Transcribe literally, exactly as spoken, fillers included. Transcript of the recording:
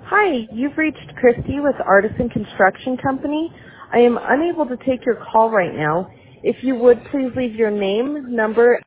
Hi, you've reached Christy with Artisan Construction Company. I am unable to take your call right now. If you would please leave your name, number,